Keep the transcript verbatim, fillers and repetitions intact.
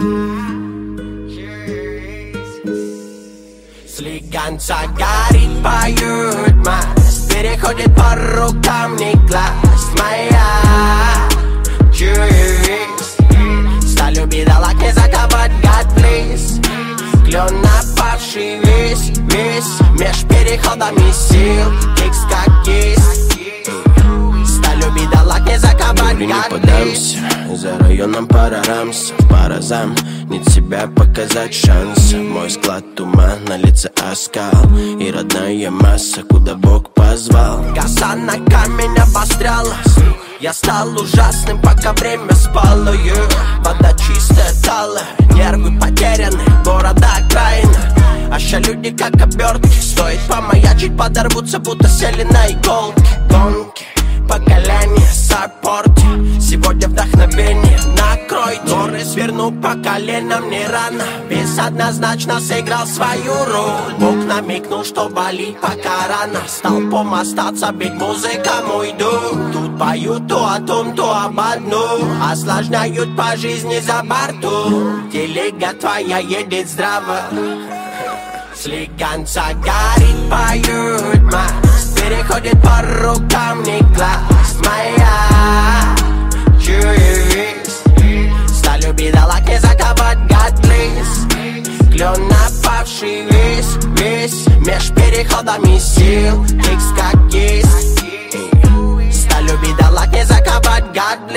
Слегонца горит, поют масть, переходит по рукам, не класть моя честь. Сталью бедолаг не заковать, God please. Клен напавший весь, весь меж переходами сил, кикс как кисть. Сталью бедолаг не заковать, God please. За районом пара рамс, пара зам, не тебя показать шанс. Мой склад ума, на лице оскал и родная масса, куда Бог позвал. Коса на камень обострялась, я стал ужасным, пока время спало. Вода чистая, талая, нервы потеряны, города окраина. А ща люди как обертки, стоит помаячить, подорвутся, будто сели на иголки. Гонки, поколение, саппорте, сегодня вдохновение, накройте. Горы сверну по коленам, не рано, вес однозначно сыграл свою роль. Бог намекнул, что болит пока рано, столпом остаться, ведь музыка мой дух. Тут поют то о том, то об одном, осложняют по жизни за борту. Телега твоя едет здраво, слегонца горит, поют масть, переходит по рукам, не класть моя честь. Сталью бедолаг не заковать, God please. Клен напавший весь, весь меж переходами сил, кикс как кисть. Сталью бедолаг не заковать, God please.